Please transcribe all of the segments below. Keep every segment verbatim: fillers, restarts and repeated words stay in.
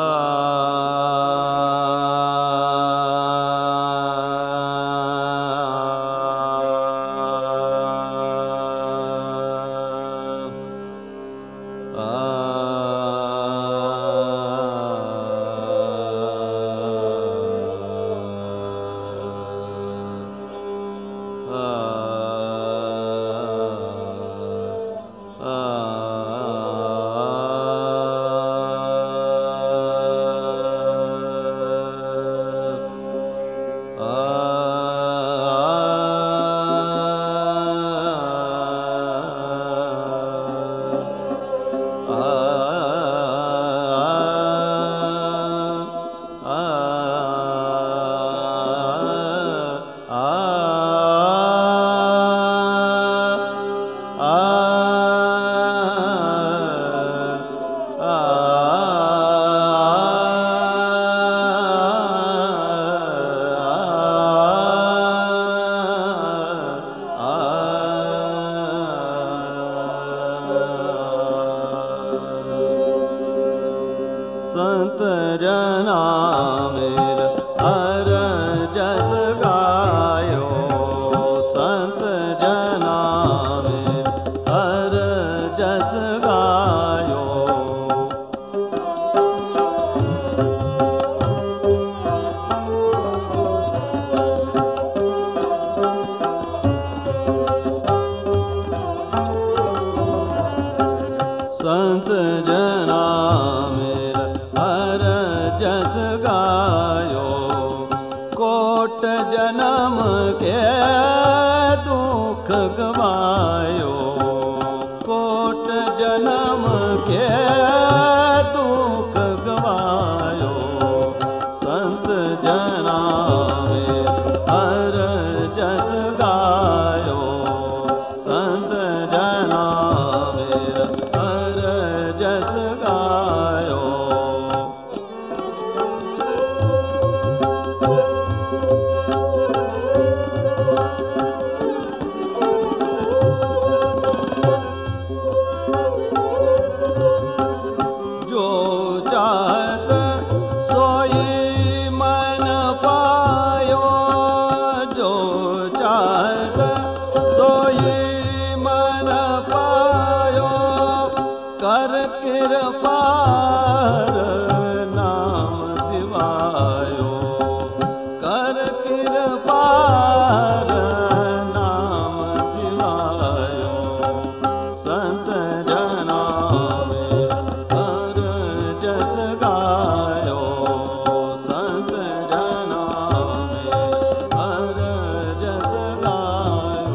संत जना मेर हर जस गायो, संत जना मेर हर जस गायो। संत जना मेर हर जस गायो, कोट जन्म के दुख गवायो, कोट जन्म के दुख गवायो। संत जना मेर हर जस गायो, संत जना मेर हर जस गायो। जो चाहत सोई मन पायो, जो चाहत सोई मन पायो। कर कृपा नाम दिवायो, कर कृपा नाम दिवायो। संत जना मेर हर जस गायो, संत जना मेर हर जस गायो।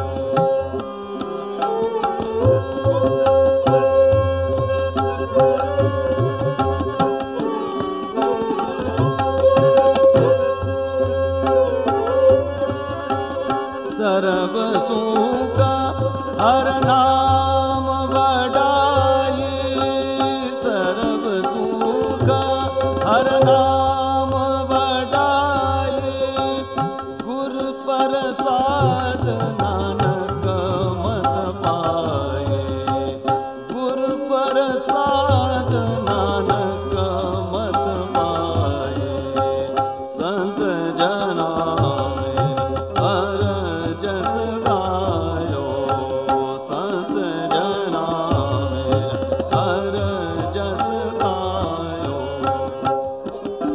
सर्व सुख हर नाम बड़ाई, सर्व सुख हर नाम बड़ाई। गुर प्रसाद नानक मत पाए, गुर प्रसाद नानक मत पाए। संत जना हर जस गायो, संत जना मेर हर जस गायो।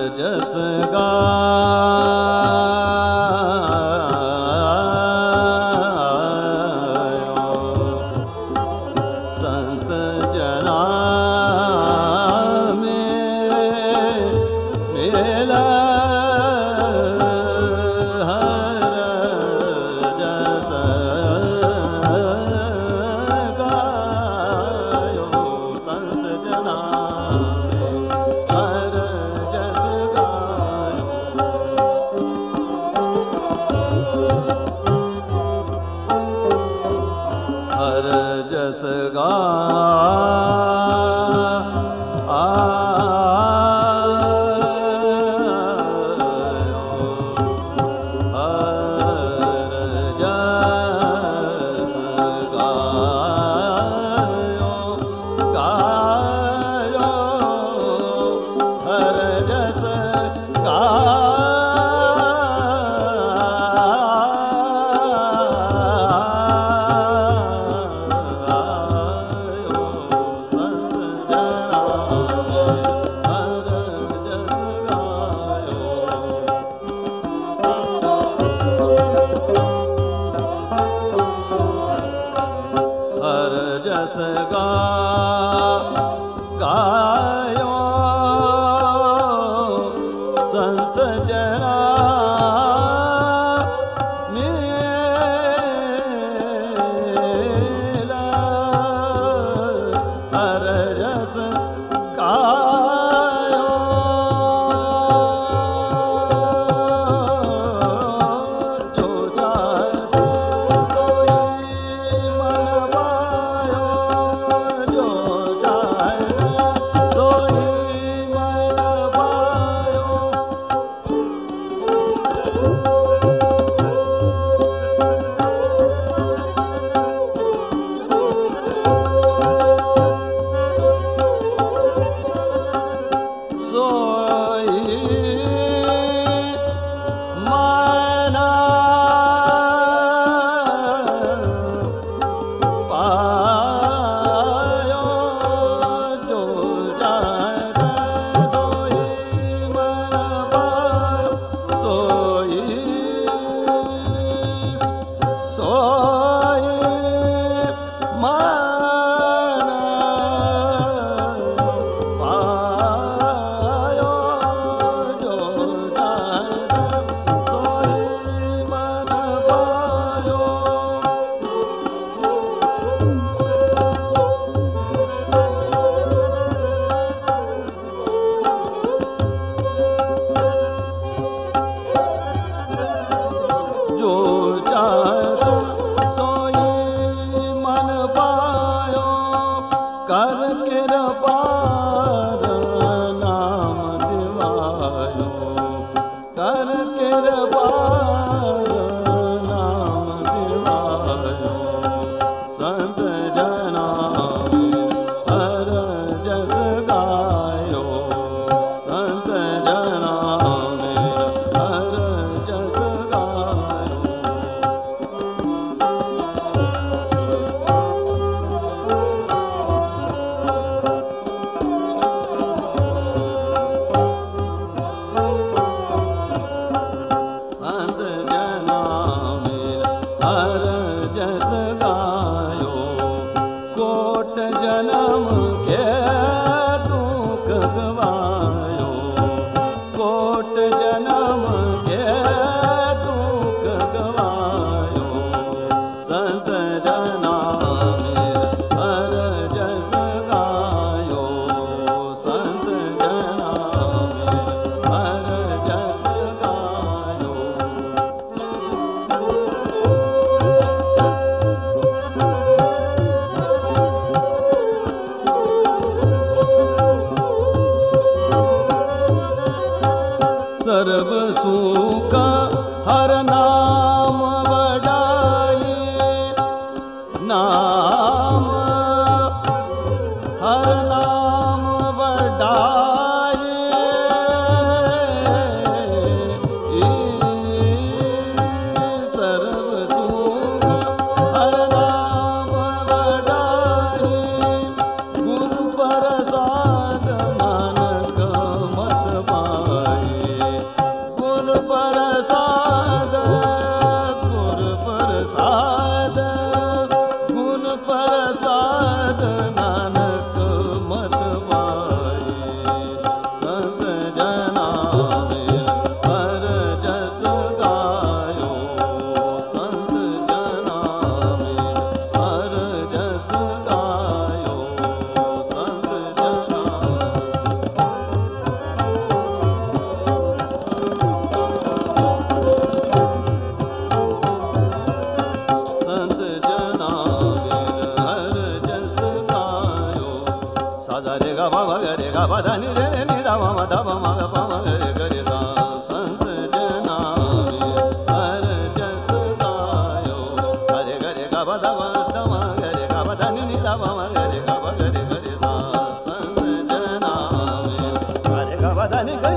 जस गायो संत जना में मेला हर जस गायो संत जना हर जस जस गा गायो संत जना मेला हर जस गायो जो जाए सोई मन कर किरपार नाम दिवायो कर किरपार नाम दिवायो संत जना हर जस गायो संत जना हर जस गायो जन्म के दुख गवायो कोट जन्म के दुख गवायो संत जना हर जस गायो संत जना हर जस गायो सर्व सुख हर नाम बड़ाई नाम हर नाम बड़ाई सर्व सुख हर नाम बड़ाई गुरु प्रसाद मन मत पाई धा मा धा मा मा गा पा मा गा रे गा रे सा संत जना में हर जस गायो सा रे गा रे गा बा धा मा धा मा गा रे गा बा धा नि नि धा मा मा गा रे गा बा गा रे गा रे सा संत जना में सा रे गा बा धा नि गा